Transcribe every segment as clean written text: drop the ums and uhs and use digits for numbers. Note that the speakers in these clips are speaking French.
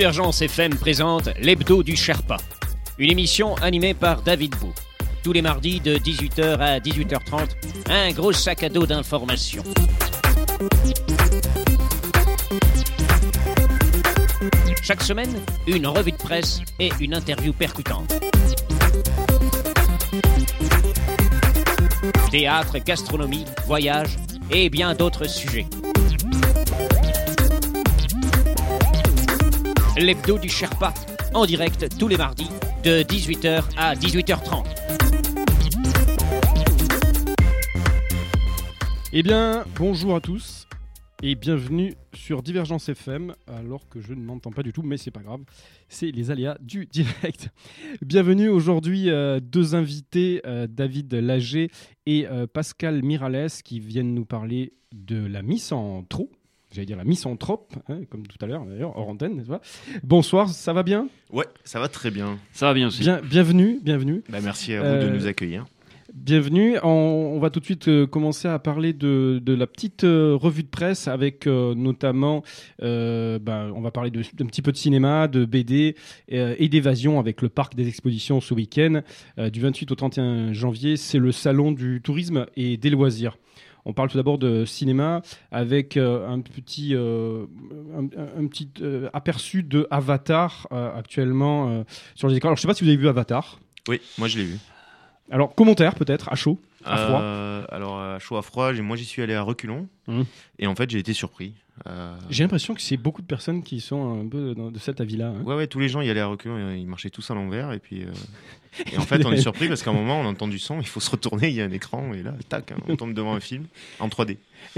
Divergence FM présente l'Hebdo du Sherpa, une émission animée par David Bou. Tous les mardis de 18h à 18h30, un gros sac à dos d'informations. Chaque semaine, une revue de presse et une interview percutante. Théâtre, gastronomie, voyage et bien d'autres sujets. L'Hebdo du Sherpa, en direct tous les mardis, de 18h à 18h30. Eh bien, bonjour à tous et bienvenue sur Divergence FM, alors que je ne m'entends pas du tout, mais c'est pas grave, c'est les aléas du direct. Bienvenue aujourd'hui, deux invités, David Lager et Pascal Miralles, qui viennent nous parler de la misanthrope. J'allais dire la misanthrope, hein, comme tout à l'heure d'ailleurs, hors antenne, n'est-ce pas ? Bonsoir, ça va bien ? Ouais, ça va très bien. Ça va bien aussi. Bienvenue. Bah, merci à vous de nous accueillir. Bienvenue. On va tout de suite commencer à parler de la petite revue de presse avec notamment, on va parler d'un petit peu de cinéma, de BD et d'évasion avec le parc des expositions ce week-end. Du 28 au 31 janvier, c'est le salon du tourisme et des loisirs. On parle tout d'abord de cinéma avec un petit aperçu de Avatar actuellement sur les écrans. Alors, je ne sais pas si vous avez vu Avatar. Oui, moi je l'ai vu. Alors, commentaire peut-être, à chaud, à froid. Alors, à chaud, à froid, moi j'y suis allé à reculons. Et en fait, j'ai été surpris. J'ai l'impression que c'est beaucoup de personnes qui sont un peu de cet avis-là. Hein. Ouais, tous les gens y allaient à reculons, ils marchaient tous à l'envers. Et puis, et en fait, on est surpris parce qu'à un moment, on entend du son, il faut se retourner, il y a un écran, et là, tac, on tombe devant un film en 3D. Et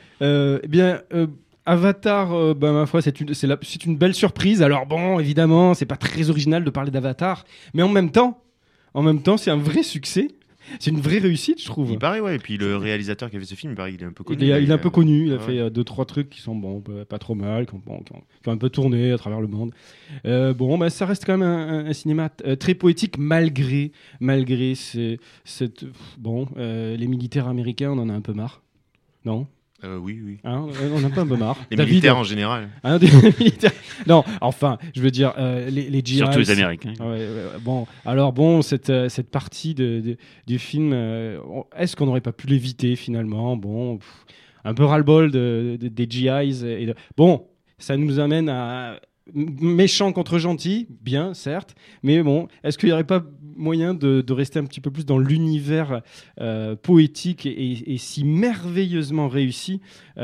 Avatar, ma foi, c'est une belle surprise. Alors bon, évidemment, c'est pas très original de parler d'Avatar, mais en même temps, c'est un vrai succès. C'est une vraie réussite, je trouve. Il paraît, ouais. Et puis le réalisateur qui a fait ce film, il paraît, il est un peu connu. Il est un peu connu. Il a fait 2-3 trucs qui sont pas trop mal, qui ont un peu tourné à travers le monde. Ça reste quand même un cinéma très poétique, malgré les militaires américains, on en a un peu marre. Non ? Oui. Hein, on a pas un peu marre. Les militaires en général. Hein, des militaires. Non, enfin, je veux dire, les GIs. Surtout les Américains. Cette partie du film, est-ce qu'on n'aurait pas pu l'éviter finalement ? Un peu ras-le-bol des GIs. Ça nous amène à méchant contre gentil, bien, certes, mais bon, est-ce qu'il n'y aurait pas moyen de rester un petit peu plus dans l'univers poétique et si merveilleusement réussi.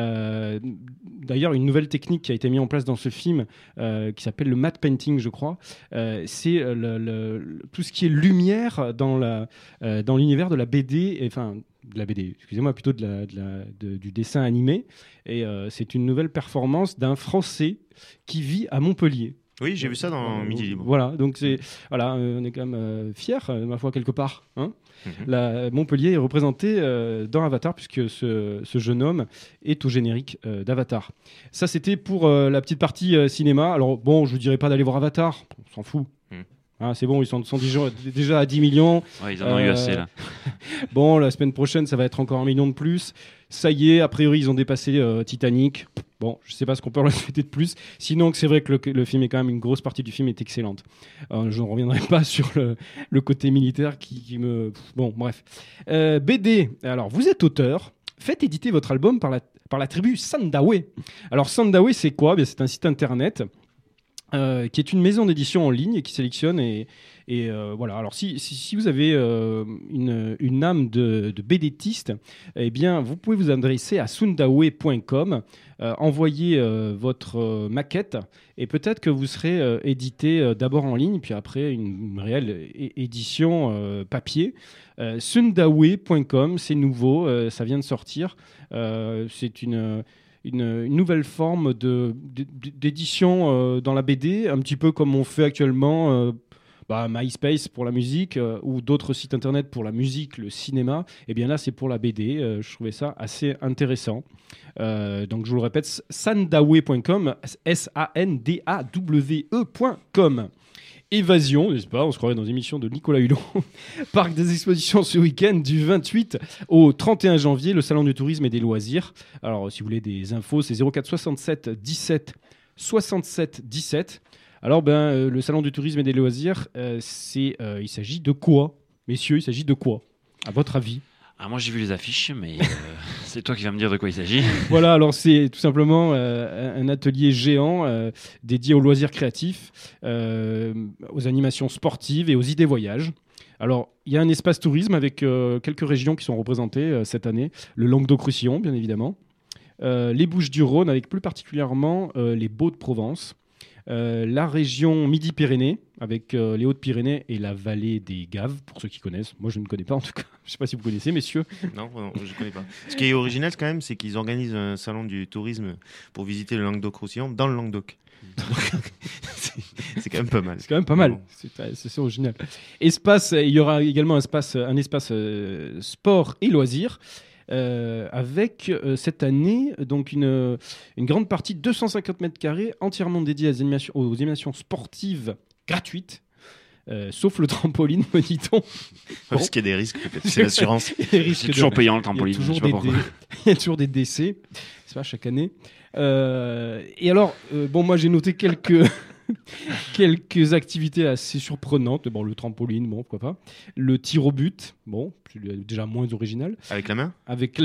D'ailleurs, une nouvelle technique qui a été mise en place dans ce film, qui s'appelle le matte painting, je crois, c'est tout ce qui est lumière dans l'univers de la BD, de la BD, excusez-moi, plutôt du dessin animé. Et c'est une nouvelle performance d'un Français qui vit à Montpellier. Oui, j'ai vu ça dans Midi Libre. Voilà, donc on est quand même fiers, ma foi, quelque part. Hein. Montpellier est représenté dans Avatar, puisque ce jeune homme est au générique d'Avatar. Ça, c'était pour la petite partie cinéma. Alors, je ne vous dirais pas d'aller voir Avatar, on s'en fout. Ah, c'est bon, ils sont déjà à 10 millions. Ouais, ils en ont eu assez, là. La semaine prochaine, ça va être encore 1 million de plus. Ça y est, a priori, ils ont dépassé Titanic. Je ne sais pas ce qu'on peut leur souhaiter de plus. Sinon, c'est vrai que le film est quand même, une grosse partie du film est excellente. Je ne reviendrai pas sur le côté militaire qui me... bref. BD, alors vous êtes auteur. Faites éditer votre album par la tribu Sandawe. Alors Sandawe, c'est quoi ? C'est un site internet qui est une maison d'édition en ligne et qui sélectionne voilà. Alors si vous avez une âme de BDtiste, eh bien vous pouvez vous adresser à sundawe.com, envoyer votre maquette et peut-être que vous serez édité d'abord en ligne puis après une réelle édition papier. Sundawe.com, c'est nouveau, ça vient de sortir. C'est une nouvelle forme d'édition dans la BD, un petit peu comme on fait actuellement MySpace pour la musique ou d'autres sites internet pour la musique, le cinéma. Et bien là, c'est pour la BD. Je trouvais ça assez intéressant. Donc je vous le répète, sandawe.com, SANDAWE.com. Évasion, n'est-ce pas ? On se croirait dans une émission de Nicolas Hulot. Parc des expositions ce week-end du 28 au 31 janvier, le salon du tourisme et des loisirs. Alors, si vous voulez des infos, c'est 04 67 17 67 17. Alors, le salon du tourisme et des loisirs, il s'agit de quoi? Messieurs, il s'agit de quoi, à votre avis? Alors moi j'ai vu les affiches, mais c'est toi qui vas me dire de quoi il s'agit. Voilà, alors c'est tout simplement un atelier géant dédié aux loisirs créatifs, aux animations sportives et aux idées voyages. Alors, il y a un espace tourisme avec quelques régions qui sont représentées cette année. Le Languedoc-Roussillon, bien évidemment. Les Bouches-du-Rhône, avec plus particulièrement les Baux-de-Provence. La région Midi-Pyrénées, avec les Hautes-Pyrénées et la vallée des Gaves, pour ceux qui connaissent. Moi, je ne connais pas, en tout cas. Je ne sais pas si vous connaissez, messieurs. Non, je ne connais pas. Ce qui est original, quand même, c'est qu'ils organisent un salon du tourisme pour visiter le Languedoc-Roussillon dans le Languedoc. C'est quand même pas mal. C'est quand même pas mal. C'est original. Il y aura également un espace sport et loisirs. Avec cette année donc une grande partie, 250 mètres carrés, entièrement dédiée aux animations sportives gratuites, sauf le trampoline, me dit-on. Parce qu'il y a des risques, peut-être. C'est l'assurance. C'est toujours payant le trampoline. Il y a toujours des décès, c'est pas, chaque année. Et alors, moi j'ai noté quelques activités assez surprenantes. Bon, le trampoline, bon, pourquoi pas. Le tir au but, bon, déjà moins original. Avec la main ? Avec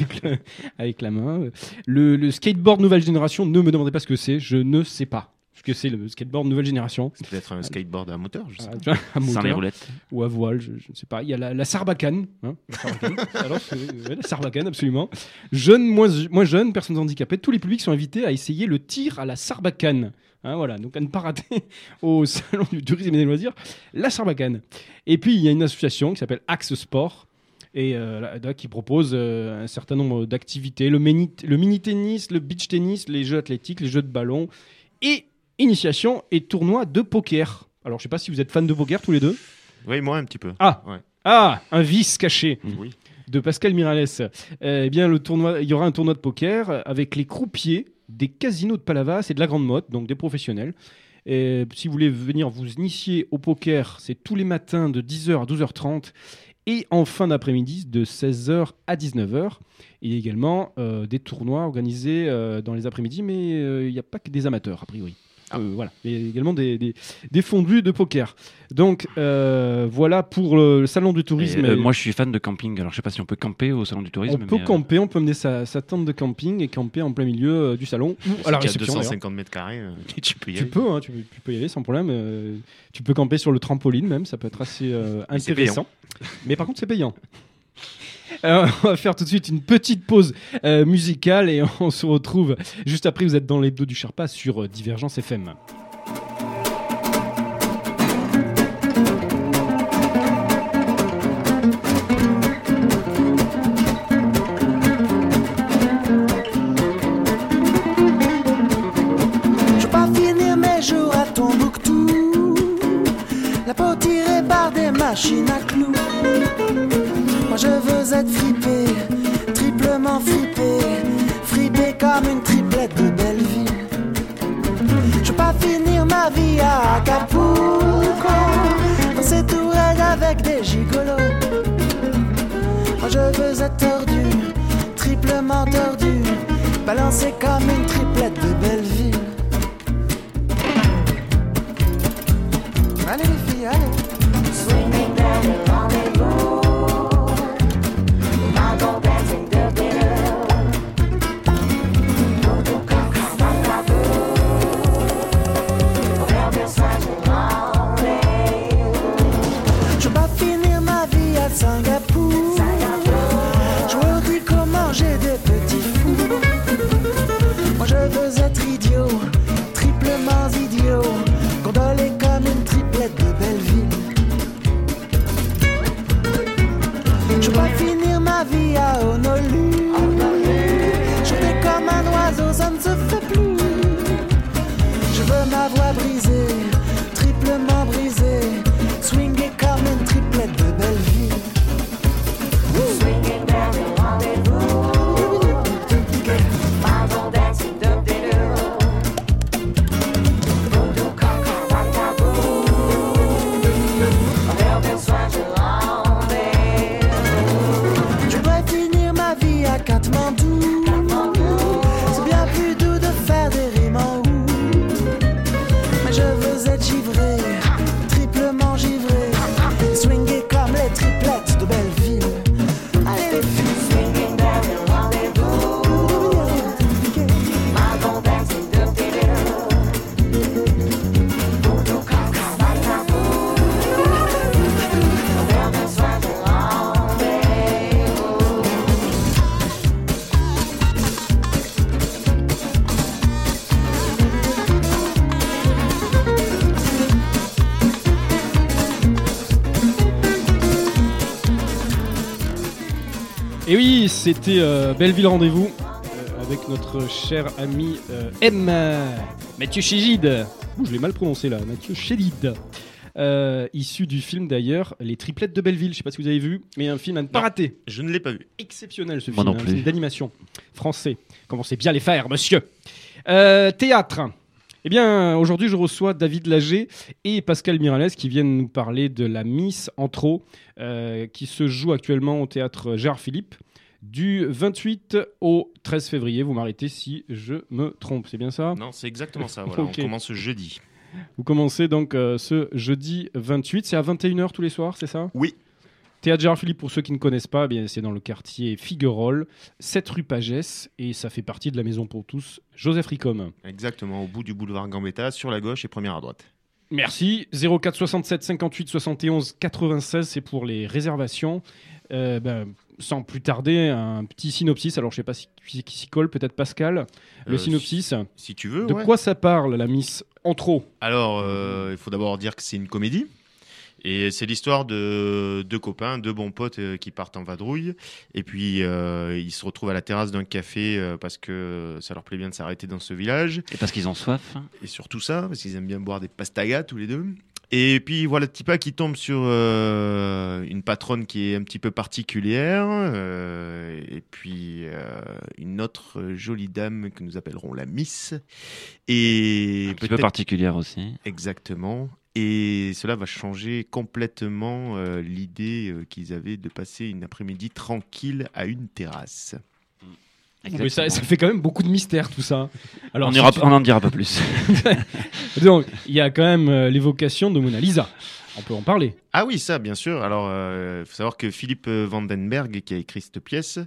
la main. Le skateboard nouvelle génération, ne me demandez pas ce que c'est, je ne sais pas ce que c'est le skateboard nouvelle génération. C'est peut-être un skateboard à moteur, je sais pas. À moteur, sans les roulettes. ou à voile, je ne sais pas. Il y a la sarbacane. Hein, la sarbacane. Alors, la sarbacane, absolument. Jeunes, moins jeunes, personnes handicapées, tous les publics sont invités à essayer le tir à la sarbacane. Hein, voilà, donc à ne pas rater au salon du tourisme et des loisirs, la sarbacane. Et puis il y a une association qui s'appelle Axe Sport et qui propose un certain nombre d'activités, le mini-tennis, le beach tennis, les jeux athlétiques, les jeux de ballon et initiation et tournoi de poker. Alors je sais pas si vous êtes fans de poker tous les deux. Oui, moi un petit peu. Un vice caché. Oui. De Pascal Miralles. Eh bien, il y aura un tournoi de poker avec les croupiers des casinos de Palavas et de la Grande Motte, donc des professionnels. Et si vous voulez venir vous initier au poker, c'est tous les matins de 10h à 12h30 et en fin d'après-midi de 16h à 19h. Et également des tournois organisés dans les après-midi, mais il n'y a pas que des amateurs, a priori. Voilà, et également des fondus de poker. Donc voilà pour le salon du tourisme. Moi je suis fan de camping, alors je sais pas si on peut camper au salon du tourisme. On peut camper, on peut mener sa tente de camping et camper en plein milieu du salon ou à la réception. 250 mètres carrés, tu peux y aller. Tu peux y aller sans problème. Tu peux camper sur le trampoline même, ça peut être assez intéressant. Mais par contre c'est payant. On va faire tout de suite une petite pause musicale et on se retrouve juste après. Vous êtes dans l'hebdo du Sherpa sur Divergence FM. Je veux pas finir mes jours à Tombouctou, la peau tirée par des machines à clous. Moi je veux être fripé, triplement fripé, fripé comme une triplette de Belleville. Je veux pas finir ma vie à Acapulco, dans ces tourelles avec des gigolos. Moi je veux être tordu, triplement tordu, balancé comme une triplette de Belleville. Allez les filles, allez. Swinging down the rendezvous. Je veux pas finir ma vie à Singapour. Je veux dire comment j'ai des petits fous. Moi je veux être idiot, Et oui, c'était Belleville Rendez-vous avec notre cher ami M. Mathieu Chédid. Je l'ai mal prononcé là, Mathieu Chédid. Issu du film d'ailleurs Les Triplettes de Belleville. Je ne sais pas si vous avez vu, mais un film à ne pas rater. Je ne l'ai pas vu. Exceptionnel ce Moi film, non un plus. film d'animation français. Commencez bien les faire, monsieur. Théâtre. Eh bien, aujourd'hui, je reçois David Lager et Pascal Miralles qui viennent nous parler de la Miss Antro qui se joue actuellement au théâtre Gérard Philippe du 28 au 13 février. Vous m'arrêtez si je me trompe, c'est bien ça ? Non, c'est exactement ça. Voilà, Ok. On commence jeudi. Vous commencez donc ce jeudi 28, c'est à 21h tous les soirs, c'est ça ? Oui. Théâtre Gérard Philippe, pour ceux qui ne connaissent pas, eh bien, c'est dans le quartier Figuerolles, 7 rue Pagès, et ça fait partie de la Maison pour tous, Joseph Ricom. Exactement, au bout du boulevard Gambetta, sur la gauche et première à droite. Merci. 04 67 58 71 96, c'est pour les réservations. Sans plus tarder, un petit synopsis. Alors, je ne sais pas qui s'y colle, peut-être Pascal. Le synopsis. Si tu veux, De ouais. quoi ça parle, la Miss Antro ? Alors, il faut d'abord dire que c'est une comédie. Et c'est l'histoire de deux copains, deux bons potes qui partent en vadrouille. Et puis, ils se retrouvent à la terrasse d'un café parce que ça leur plaît bien de s'arrêter dans ce village. Et parce qu'ils ont soif. Et surtout ça, parce qu'ils aiment bien boire des pastagas tous les deux. Et puis voilà, Tipa qui tombe sur une patronne qui est un petit peu particulière. Et puis une autre jolie dame que nous appellerons la Miss. Et Un petit peu particulière aussi. Exactement. Et cela va changer complètement l'idée qu'ils avaient de passer une après-midi tranquille à une terrasse. Mais ça fait quand même beaucoup de mystère, tout ça. Alors, On n'en dira pas plus. Donc, il y a quand même l'évocation de Mona Lisa. On peut en parler. Ah oui, ça, bien sûr. Alors, faut savoir que Philippe Vandenberg, qui a écrit cette pièce,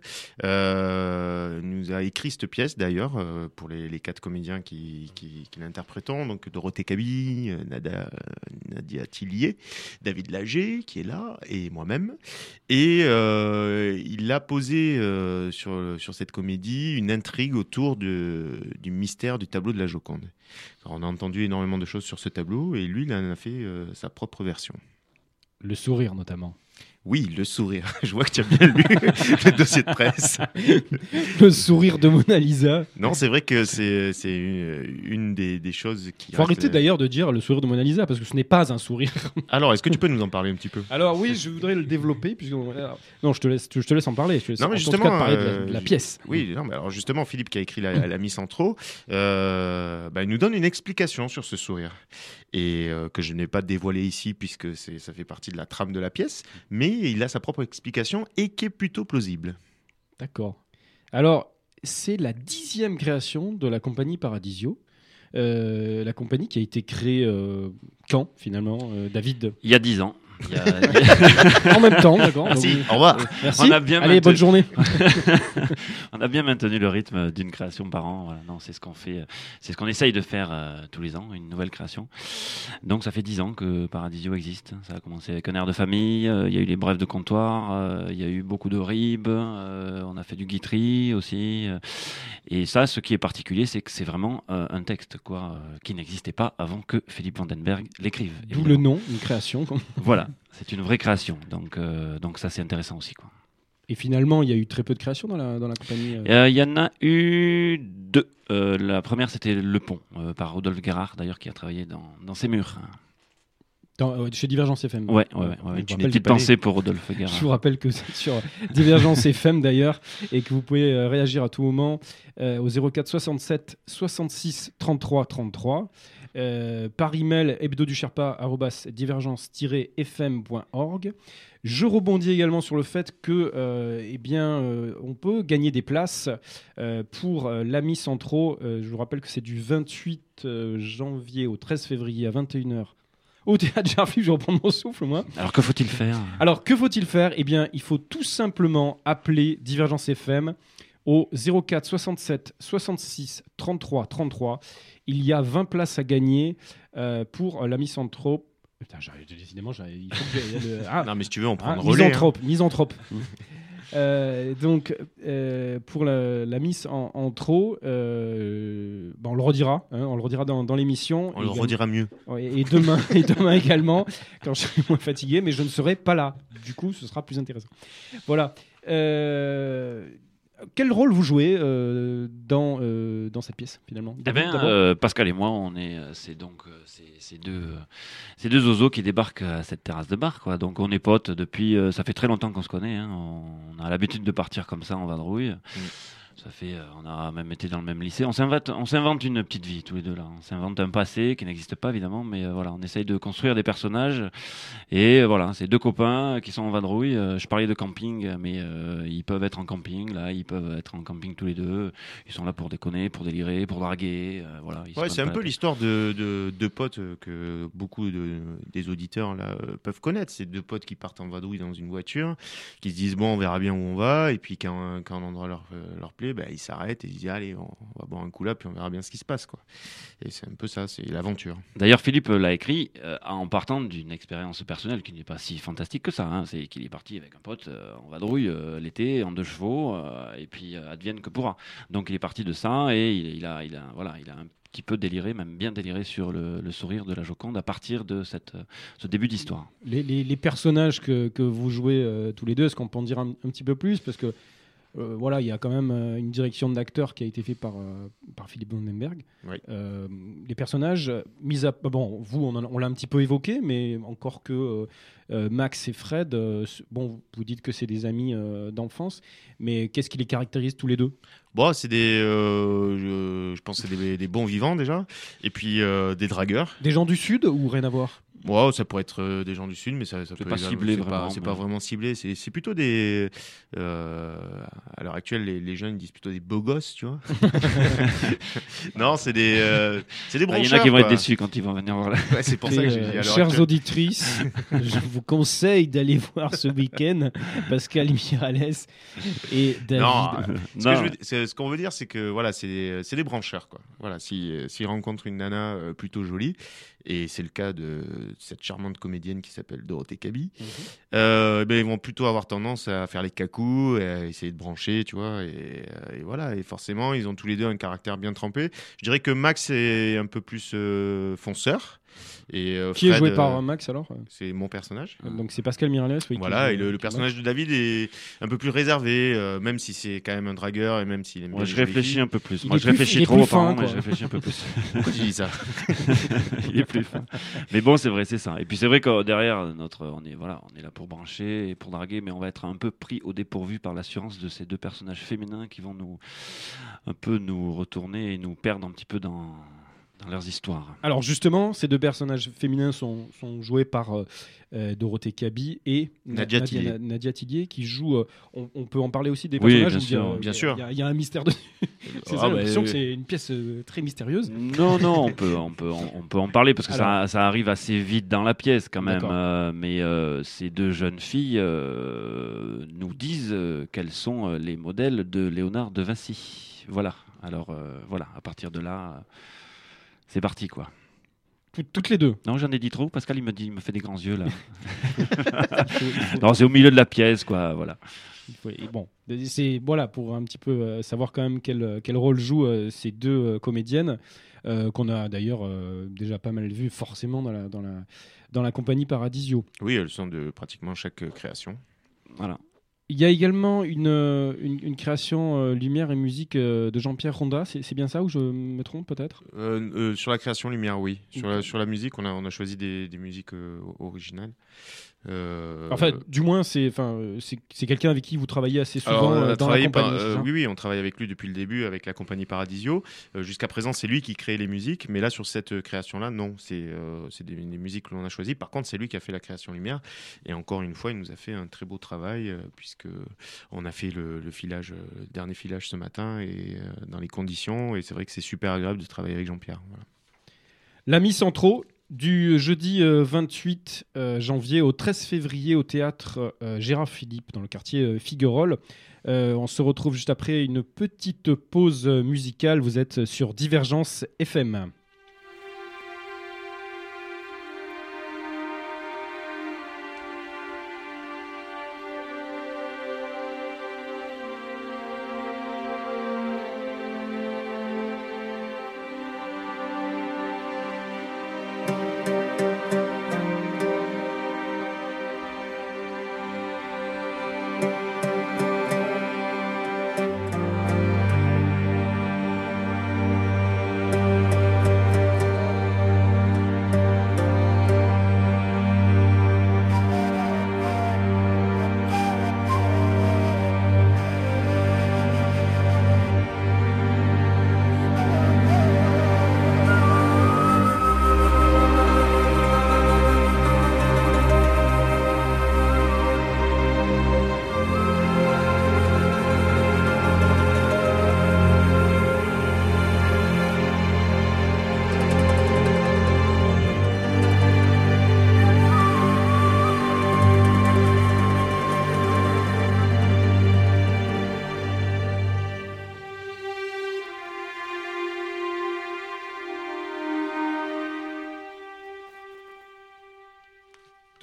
nous a écrit cette pièce, d'ailleurs, pour les 4 comédiens qui l'interprétons. Donc, Dorothée Cabi, Nadia Tillier, David Lager, qui est là, et moi-même. Et il a posé sur cette comédie une intrigue autour du mystère du tableau de la Joconde. Alors, on a entendu énormément de choses sur ce tableau, et lui, il en a fait sa propre version. Le sourire, notamment. Oui, le sourire. Je vois que tu as bien lu le dossier de presse. Le sourire de Mona Lisa. Non, c'est vrai que c'est une des choses qui... Faut arrêter d'ailleurs de dire le sourire de Mona Lisa, parce que ce n'est pas un sourire. Alors, est-ce que tu peux nous en parler un petit peu ? Alors oui, je voudrais le développer. Non, je te laisse en parler. Non, mais en justement, tout cas, de parler de la pièce. Oui, non, mais alors justement, Philippe qui a écrit la Miss Antro, il nous donne une explication sur ce sourire. Et que je n'ai pas dévoilé ici, puisque ça fait partie de la trame de la pièce, mais il a sa propre explication et qui est plutôt plausible. D'accord. Alors, c'est la 10e création de la compagnie Paradisio. La compagnie qui a été créée quand, finalement, David ? Il y a 10 ans. En même temps, d'accord. Merci, Donc, au revoir. merci. On a bien Allez, bonne journée. On a bien maintenu le rythme d'une création par an. Voilà. Non, c'est ce qu'on fait, c'est ce qu'on essaye de faire tous les ans, une nouvelle création. Donc ça fait 10 ans que Paradisio existe. Ça a commencé avec un air de famille. Il y a eu les brèves de comptoir. Il y a eu beaucoup de ribes. On a fait du guitry aussi. Et ça, ce qui est particulier, c'est que c'est vraiment un texte qui n'existait pas avant que Philippe Vandenberg l'écrive. D'où le nom, une création. Voilà, c'est une vraie création. Donc ça, c'est intéressant aussi, quoi. Et finalement, il y a eu très peu de créations dans la compagnie. Il y en a eu 2. La première, c'était Le Pont, par Rodolphe Guérard, d'ailleurs, qui a travaillé dans Ces murs. Chez Divergence FM. Ouais. Je Une vous rappelle petite pensée pour Rodolphe Guérard. Je vous rappelle que c'est sur Divergence FM d'ailleurs et que vous pouvez réagir à tout moment au 04 67 66 33 33 par email hebdodusherpa@divergence-fm.org. Je rebondis également sur le fait que on peut gagner des places pour la Miss Antro. Je vous rappelle que c'est du 28 janvier au 13 février à 21h. Au théâtre Gérard Philippe, je vais reprendre mon souffle, moi. Alors, que faut-il faire ? Alors, que faut-il faire ? Eh bien, il faut tout simplement appeler Divergence FM au 04 67 66 33 33. Il y a 20 places à gagner pour la Miss Antro. Putain, décidément, il faut que j'aille... Non, mais si tu veux, on prend le relais. Misanthrope. Donc, pour la Miss Antro, on le redira, on le redira dans l'émission. On le redira mieux. Et demain également, quand je serai moins fatigué, mais je ne serai pas là. Du coup, ce sera plus intéressant. Voilà. Quel rôle vous jouez dans cette pièce finalement? Eh bien, Pascal et moi, c'est deux zozos qui débarquent à cette terrasse de bar, quoi. Donc on est potes depuis, ça fait très longtemps qu'on se connaît, hein. On a l'habitude de partir comme ça en vadrouille. On a même été dans le même lycée. On s'invente une petite vie tous les deux là. On s'invente un passé qui n'existe pas évidemment, mais voilà, on essaye de construire des personnages. Et voilà, c'est deux copains qui sont en vadrouille. Je parlais de camping, mais ils peuvent être en camping là, ils peuvent être en camping tous les deux. Ils sont là pour déconner, pour délirer, pour draguer. Voilà. C'est un peu l'histoire de potes que beaucoup des auditeurs là peuvent connaître. C'est deux potes qui partent en vadrouille dans une voiture, qui se disent bon, on verra bien où on va, et puis quand un endroit leur plaît, ils s'arrêtent et ils disent allez, on va boire un coup là, puis on verra bien ce qui se passe, quoi. Et c'est un peu ça, c'est l'aventure. D'ailleurs, Philippe l'a écrit en partant d'une expérience personnelle qui n'est pas si fantastique que ça, hein. C'est qu'il est parti avec un pote en vadrouille l'été en 2 chevaux, et puis advienne que pourra. Donc il est parti de ça et il a un petit peu déliré, même bien déliré sur le sourire de la Joconde à partir de ce début d'histoire. Les personnages que vous jouez tous les deux, est-ce qu'on peut en dire un petit peu plus? Parce que il y a quand même une direction d'acteur qui a été faite par Philippe Vandenberg. Oui. Les personnages, vous, on l'a un petit peu évoqué, mais encore que Max et Fred, vous dites que c'est des amis d'enfance, mais qu'est-ce qui les caractérise tous les deux? Bon, c'est je pense que c'est des bons vivants déjà, et puis des dragueurs. Des gens du Sud ou rien à voir? Wow, ça pourrait être des gens du Sud, mais ça peut pas ciblé vraiment. C'est pas vraiment ciblé. C'est plutôt des. À l'heure actuelle, les jeunes disent plutôt des beaux gosses, tu vois. Non, c'est des brancheurs. Il y en a qui vont être déçus quand ils vont venir voir là. Ouais, c'est pour ça que j'ai dit. Chères auditrices, je vous conseille d'aller voir ce week-end Pascal Miralles et David. Non. Ce qu'on veut dire, c'est que voilà, c'est des brancheurs, quoi. Voilà, s'ils rencontrent une nana plutôt jolie. Et c'est le cas de cette charmante comédienne qui s'appelle Dorothée Cabi. Ils vont plutôt avoir tendance à faire les cacous, et à essayer de brancher, tu vois. Et voilà. Et forcément, ils ont tous les deux un caractère bien trempé. Je dirais que Max est un peu plus fonceur. Et qui Fred, est joué par Max alors? C'est mon personnage. Donc c'est Pascal Miralles. Oui, voilà, et le personnage de David est un peu plus réservé, même si c'est quand même un dragueur et même s'il aime bien. Je réfléchis un peu plus. Moi, je réfléchis trop apparemment, mais quoi. je réfléchis un peu plus. Pourquoi tu dis ça? Il est plus fin. Mais bon, c'est vrai, c'est ça. Et puis c'est vrai que derrière on est là pour brancher et pour draguer, mais on va être un peu pris au dépourvu par l'assurance de ces deux personnages féminins qui vont nous retourner et nous perdre un petit peu dans leurs histoires. Alors justement, ces deux personnages féminins sont joués par Dorothée Cabi et Nadia Tillier qui jouent. On peut en parler aussi des personnages. Bien sûr. Il y a un mystère dessus. J'ai l'impression que c'est une pièce très mystérieuse. Non, on peut en parler parce que ça arrive assez vite dans la pièce quand même. Mais ces deux jeunes filles nous disent quels sont les modèles de Léonard de Vinci. Voilà. Alors à partir de là. C'est parti, quoi. Toutes les deux? Non, j'en ai dit trop. Pascal, il me fait des grands yeux, là. Non, c'est au milieu de la pièce, quoi. Voilà. C'est pour un petit peu savoir quand même quel rôle jouent ces deux comédiennes qu'on a d'ailleurs déjà pas mal vues forcément dans la compagnie Paradisio. Oui, elles sont de pratiquement chaque création. Voilà. Il y a également une création lumière et musique de Jean-Pierre Ronda, c'est bien ça ou je me trompe peut-être? Sur la création lumière, oui. Sur la musique, on a choisi des musiques originales. Du moins, c'est quelqu'un avec qui vous travaillez assez souvent dans la compagnie. Oui, on travaille avec lui depuis le début, avec la compagnie Paradisio. Jusqu'à présent, c'est lui qui crée les musiques, mais là, sur cette création-là, non, c'est des musiques que l'on a choisies. Par contre, c'est lui qui a fait la création lumière. Et encore une fois, il nous a fait un très beau travail, puisque on a fait le dernier filage ce matin, et dans les conditions. Et c'est vrai que c'est super agréable de travailler avec Jean-Pierre. Voilà. L'ami Centraux, du jeudi 28 janvier au 13 février au théâtre Gérard Philippe dans le quartier Figuerolles. On se retrouve juste après une petite pause musicale. Vous êtes sur Divergence FM.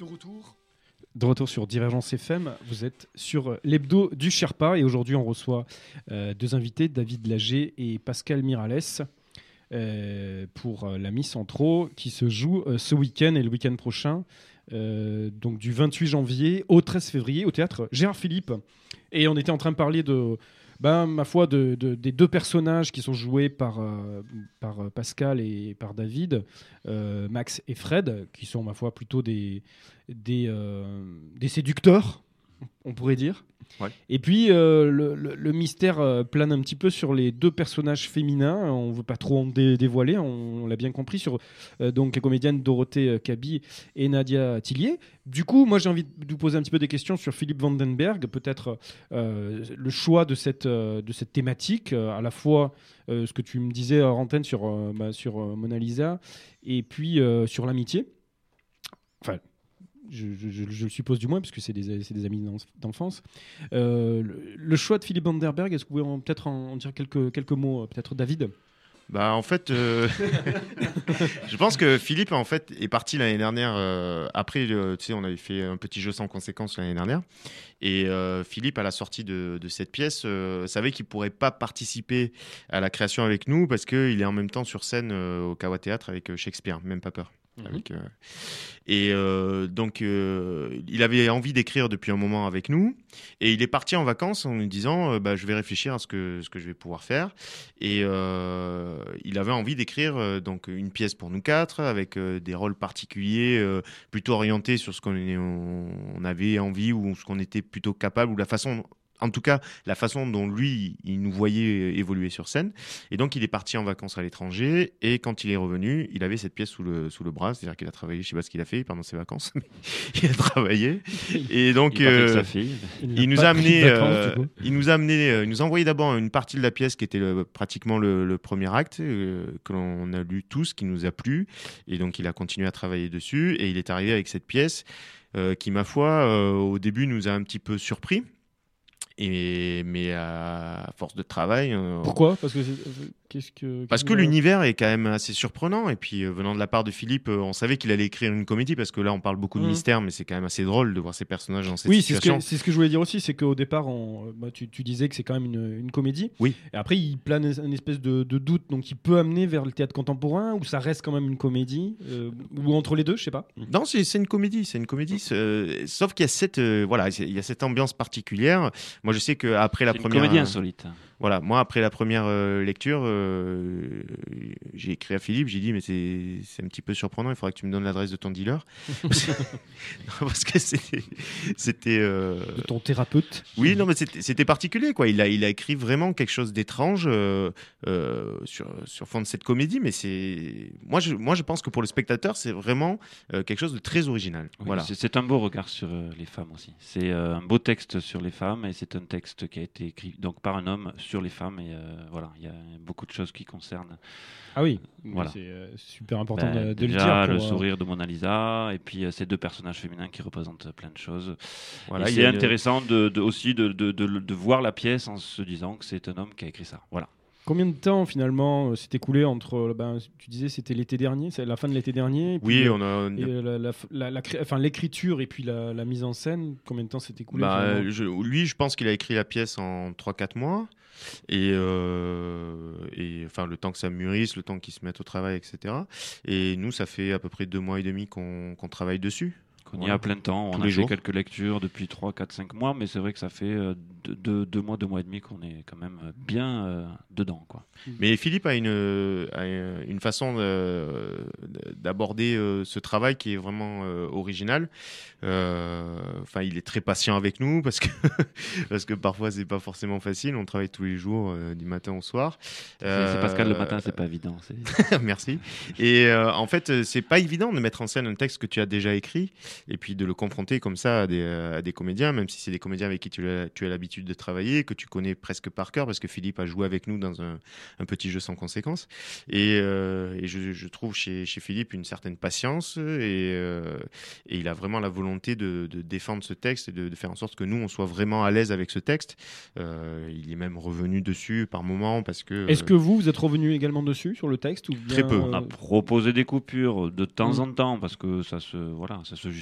De retour sur Divergence FM, vous êtes sur l'hebdo du Sherpa et aujourd'hui on reçoit deux invités, David Lager et Pascal Miralles, pour la Miss Antro qui se joue ce week-end et le week-end prochain, donc du 28 janvier au 13 février au théâtre Gérard Philippe. Et on était en train de parler ma foi, des deux personnages qui sont joués par Pascal et par David, Max et Fred, qui sont, ma foi, plutôt des séducteurs, on pourrait dire. Ouais. Et puis, le mystère plane un petit peu sur les deux personnages féminins. On ne veut pas trop en dévoiler, on l'a bien compris, sur donc les comédiennes Dorothée Cabi et Nadia Tillier. Du coup, moi, j'ai envie de vous poser un petit peu des questions sur Philippe Vandenberg, peut-être le choix de cette thématique, à la fois ce que tu me disais hors antenne sur Mona Lisa, et puis sur l'amitié. Enfin, je le suppose du moins, parce que c'est des amis d'enfance. Le choix de Philippe Vandenberg, est-ce que vous pouvez peut-être en dire quelques mots, peut-être David ? Bah en fait, je pense que Philippe en fait est parti l'année dernière. Après, tu sais, on avait fait un petit jeu sans conséquence l'année dernière, et Philippe à la sortie de cette pièce savait qu'il pourrait pas participer à la création avec nous parce qu'il est en même temps sur scène au Kawa Théâtre avec Shakespeare, même pas peur. Donc il avait envie d'écrire depuis un moment avec nous et il est parti en vacances en nous disant je vais réfléchir à ce que je vais pouvoir faire, et il avait envie d'écrire donc une pièce pour nous quatre avec des rôles particuliers plutôt orientés sur ce qu'on avait envie ou ce qu'on était plutôt capable, ou la façon dont lui, il nous voyait évoluer sur scène. Et donc, il est parti en vacances à l'étranger. Et quand il est revenu, il avait cette pièce sous le bras. C'est-à-dire qu'il a travaillé, je ne sais pas ce qu'il a fait pendant ses vacances, mais il a travaillé. Et donc, il nous a envoyé d'abord une partie de la pièce qui était pratiquement le premier acte, que l'on a lu tous, qui nous a plu. Et donc, il a continué à travailler dessus. Et il est arrivé avec cette pièce qui, ma foi, au début, nous a un petit peu surpris. Mais à force de travail. Pourquoi ? Parce que l'univers est quand même assez surprenant. Et puis, venant de la part de Philippe, on savait qu'il allait écrire une comédie, parce que là, on parle beaucoup de mystère, mais c'est quand même assez drôle de voir ces personnages dans cette situation. Oui, c'est ce que je voulais dire aussi, c'est qu'au départ, tu disais que c'est quand même une comédie. Oui. Et après, il plane une espèce de doute, donc il peut amener vers le théâtre contemporain, ou ça reste quand même une comédie, ou entre les deux, je sais pas. Non, c'est une comédie. Sauf qu'il y a il y a cette ambiance particulière. Moi, je sais qu'après la première... C'est une comédie insolite. Voilà, moi, après la première lecture, j'ai écrit à Philippe, j'ai dit, mais c'est un petit peu surprenant, il faudrait que tu me donnes l'adresse de ton dealer. Parce que c'était de ton thérapeute. Oui, non, mais c'était particulier, quoi. Il a écrit vraiment quelque chose d'étrange sur fond de cette comédie, mais moi, je pense que pour le spectateur, c'est vraiment quelque chose de très original. Oui, voilà. C'est un beau regard sur les femmes aussi. C'est un beau texte sur les femmes, et c'est un texte qui a été écrit donc par un homme sur les femmes, et voilà, il y a beaucoup de choses qui concernent. Ah oui, voilà. C'est super important de déjà, le dire. Le sourire de Mona Lisa, et puis ces deux personnages féminins qui représentent plein de choses. Voilà, et c'est intéressant aussi de voir la pièce en se disant que c'est un homme qui a écrit ça. Voilà. Combien de temps finalement s'est écoulé entre, tu disais c'était l'été dernier, c'est la fin de l'été dernier, et puis, l'écriture et puis la mise en scène, combien de temps s'est écoulé je pense qu'il a écrit la pièce en 3-4 mois. Et enfin, le temps que ça mûrisse, le temps qu'ils se mettent au travail, etc. Et nous, ça fait à peu près 2 mois et demi qu'on travaille dessus. On y a plein de temps, on a fait quelques lectures depuis 3, 4, 5 mois, mais c'est vrai que ça fait 2 mois et demi qu'on est quand même bien dedans, quoi. Mais Philippe a une façon d'aborder ce travail qui est vraiment originale. Enfin, il est très patient avec nous parce que parfois c'est pas forcément facile. On travaille tous les jours, du matin au soir. C'est Pascal, le matin, c'est pas évident. Merci. Et en fait, c'est pas évident de mettre en scène un texte que tu as déjà écrit et puis de le confronter comme ça à des comédiens, même si c'est des comédiens avec qui tu as l'habitude de travailler, que tu connais presque par cœur, parce que Philippe a joué avec nous dans un petit jeu sans conséquence. Et je trouve chez Philippe une certaine patience et il a vraiment la volonté de défendre ce texte et de faire en sorte que nous, on soit vraiment à l'aise avec ce texte. Il est même revenu dessus par moments parce que... Est-ce que vous êtes revenu également dessus, sur le texte, ou bien, Très peu. On a proposé des coupures de temps en temps parce que ça se justifie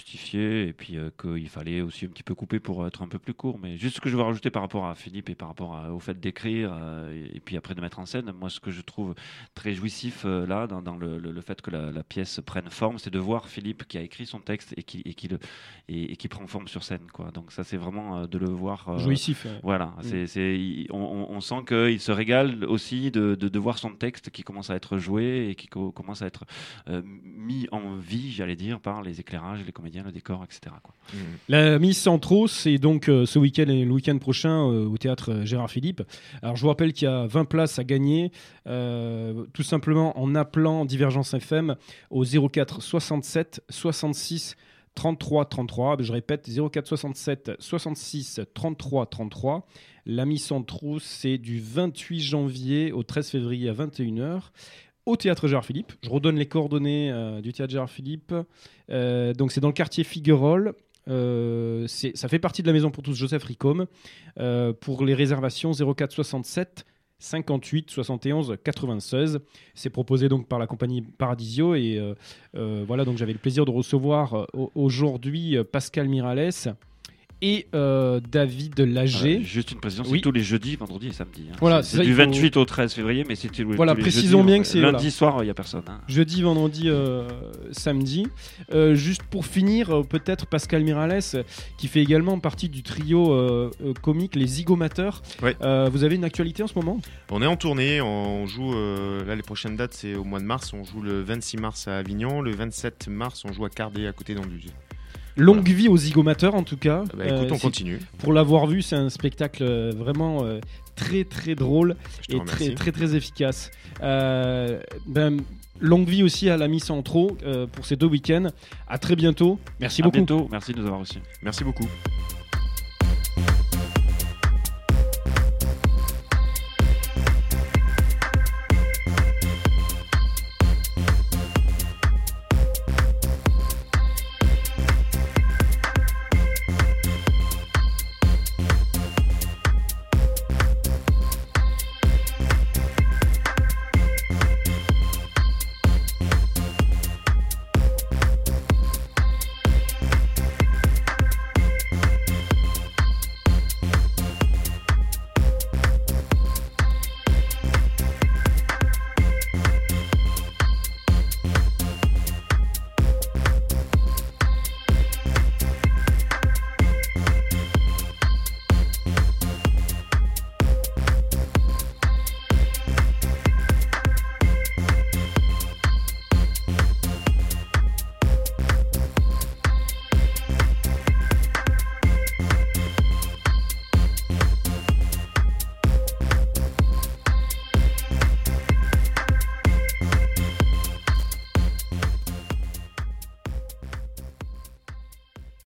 justifié et puis qu'il fallait aussi un petit peu couper pour être un peu plus court. Mais juste ce que je veux rajouter par rapport à Philippe et par rapport au fait d'écrire et puis après de mettre en scène, moi ce que je trouve très jouissif là dans le fait que la pièce prenne forme, c'est de voir Philippe qui a écrit son texte et qui prend forme sur scène, quoi. Donc ça c'est vraiment de le voir jouissif. Voilà, on sent qu'il se régale aussi de voir son texte qui commence à être joué et qui commence à être mis en vie, j'allais dire, par les éclairages, les comédiens, le décor, etc., quoi. La mise Centro, c'est donc ce week-end et le week-end prochain au théâtre Gérard Philippe. Alors je vous rappelle qu'il y a 20 places à gagner, tout simplement en appelant Divergence FM au 04 67 66 33 33. Je répète, 04 67 66 33 33. La mise Centro, c'est du 28 janvier au 13 février à 21h. Au théâtre Gérard Philippe. Je redonne les coordonnées du théâtre Gérard Philippe. Donc c'est dans le quartier Figuerolles. Ça fait partie de la Maison pour tous Joseph Ricôme. Pour les réservations, 04 67 58 71 96. C'est proposé donc par la compagnie Paradisio et voilà, donc j'avais le plaisir de recevoir aujourd'hui Pascal Miralles et David Lager. Juste une précision, c'est oui. tous les jeudis, vendredis et samedis. Hein. Voilà, c'est du 28 au 13 février, mais c'est voilà, tous les précisons jeudis, bien que c'est lundi soir, il n'y a personne. Hein. Jeudi, vendredi, samedi. Juste pour finir, peut-être Pascal Miralles, qui fait également partie du trio comique Les Zygomateurs. Ouais. Vous avez une actualité en ce moment ? On est en tournée, on joue, là les prochaines dates c'est au mois de mars, on joue le 26 mars à Avignon, le 27 mars on joue à Cardé à côté d'Anduze. Longue vie aux Zygomateurs en tout cas. Écoute, on continue. Pour l'avoir vu, c'est un spectacle vraiment très très drôle et très, très très efficace. Longue vie aussi à la Miss Centro pour ces 2 week-ends. À très bientôt. Merci beaucoup. À bientôt. Merci de nous avoir reçus. Merci beaucoup.